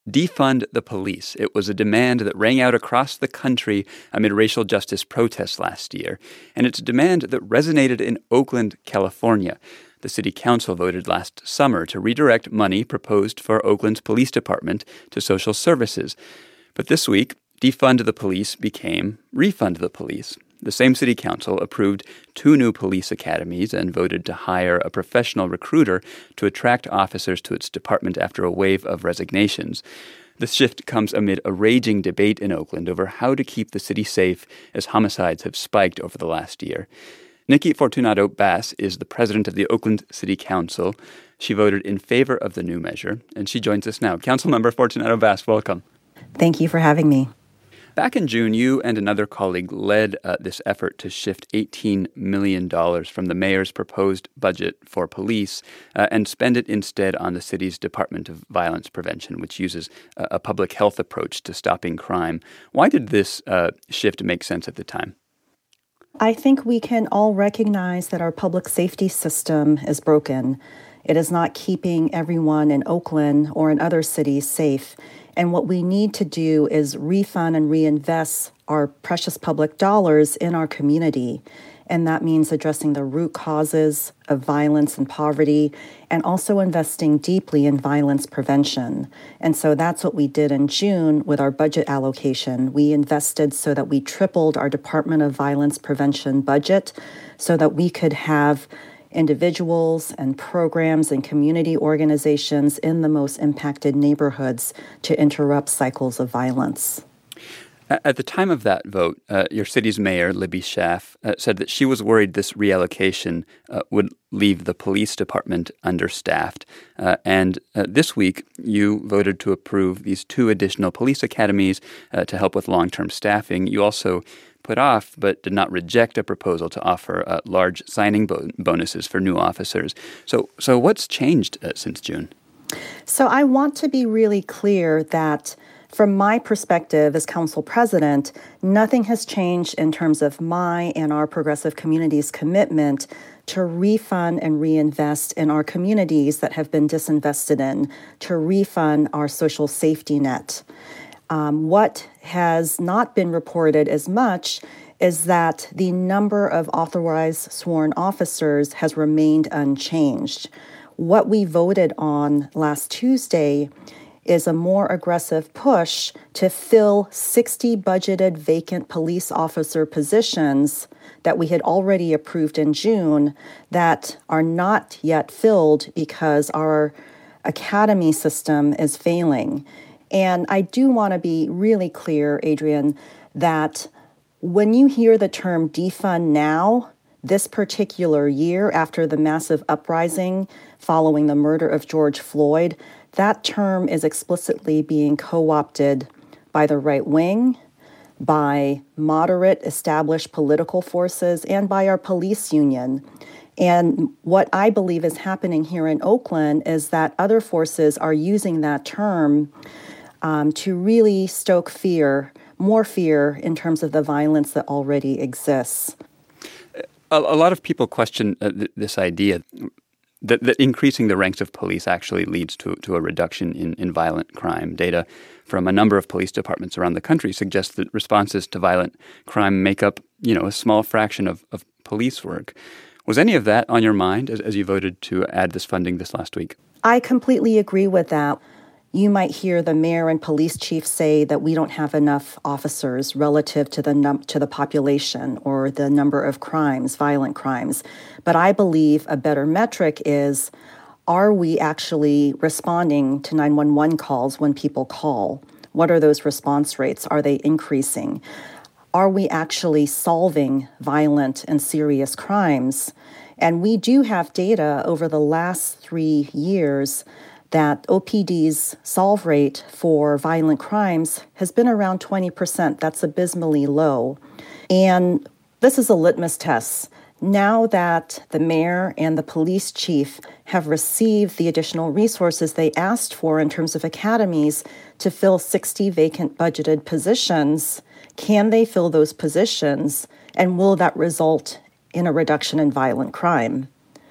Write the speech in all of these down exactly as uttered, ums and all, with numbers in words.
Defund the police. It was a demand that rang out across the country amid racial justice protests last year, and it's a demand that resonated in Oakland, California. The city council voted last summer to redirect money proposed for Oakland's police department to social services. But this week, defund the police became refund the police. The same city council approved two new police academies and voted to hire a professional recruiter to attract officers to its department after a wave of resignations. This shift comes amid a raging debate in Oakland over how to keep the city safe as homicides have spiked over the last year. Nikki Fortunato Bass is the president of the Oakland City Council. She voted in favor of the new measure, and she joins us now. Councilmember Fortunato Bass, welcome. Thank you for having me. Back in June, you and another colleague led uh, this effort to shift eighteen million dollars from the mayor's proposed budget for police uh, and spend it instead on the city's Department of Violence Prevention, which uses a, a public health approach to stopping crime. Why did this uh, shift make sense at the time? I think we can all recognize that our public safety system is broken. It is not keeping everyone in Oakland or in other cities safe. And what we need to do is refund and reinvest our precious public dollars in our community. And that means addressing the root causes of violence and poverty, and also investing deeply in violence prevention. And so that's what we did in June with our budget allocation. We invested so that we tripled our Department of Violence Prevention budget so that we could have individuals and programs and community organizations in the most impacted neighborhoods to interrupt cycles of violence. At the time of that vote, uh, your city's mayor, Libby Schaaf, uh, said that she was worried this reallocation uh, would leave the police department understaffed. Uh, and uh, this week, you voted to approve these two additional police academies uh, to help with long-term staffing. You also put off but did not reject a proposal to offer uh, large signing bo- bonuses for new officers. So, so what's changed uh, since June? So I want to be really clear that from my perspective as council president, nothing has changed in terms of my and our progressive community's commitment to refund and reinvest in our communities that have been disinvested in, to refund our social safety net. Um, what has not been reported as much is that the number of authorized sworn officers has remained unchanged. What we voted on last Tuesday is a more aggressive push to fill sixty budgeted vacant police officer positions that we had already approved in June that are not yet filled because our academy system is failing. And I do want to be really clear, Adrian, that when you hear the term defund now, this particular year after the massive uprising following the murder of George Floyd, that term is explicitly being co-opted by the right wing, by moderate established political forces, and by our police union. And what I believe is happening here in Oakland is that other forces are using that term um, to really stoke fear, more fear in terms of the violence that already exists. A, a lot of people question uh, th- this idea that, that increasing the ranks of police actually leads to, to a reduction in, in violent crime. Data from a number of police departments around the country suggests that responses to violent crime make up, you know, a small fraction of, of police work. Was any of that on your mind as, as you voted to add this funding this last week? I completely agree with that. You might hear the mayor and police chief say that we don't have enough officers relative to the num- to the population or the number of crimes, violent crimes. But I believe a better metric is, are we actually responding to nine one one calls when people call? What are those response rates? Are they increasing? Are we actually solving violent and serious crimes? And we do have data over the last three years that O P D's solve rate for violent crimes has been around twenty percent. That's abysmally low. And this is a litmus test. Now that the mayor and the police chief have received the additional resources they asked for in terms of academies to fill sixty vacant budgeted positions, can they fill those positions? And will that result in a reduction in violent crime?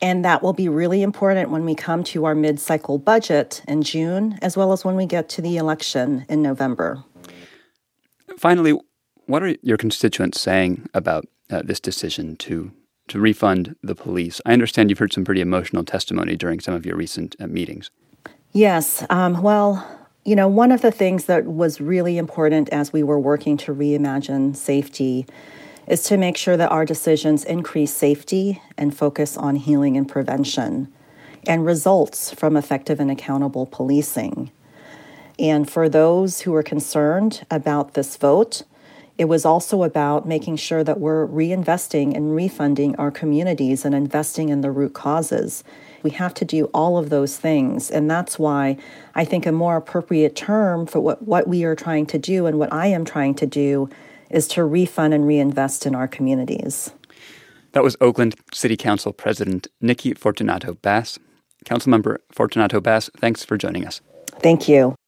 And that will be really important when we come to our mid-cycle budget in June, as well as when we get to the election in November. Finally, what are your constituents saying about uh, this decision to to refund the police? I understand you've heard some pretty emotional testimony during some of your recent uh, meetings. Yes. Um, well, you know, one of the things that was really important as we were working to reimagine safety is to make sure that our decisions increase safety and focus on healing and prevention and results from effective and accountable policing. And for those who are concerned about this vote, it was also about making sure that we're reinvesting and refunding our communities and investing in the root causes. We have to do all of those things. And that's why I think a more appropriate term for what, what we are trying to do and what I am trying to do is to refund and reinvest in our communities. That was Oakland City Council President Nikki Fortunato Bass. Councilmember Fortunato Bass, thanks for joining us. Thank you.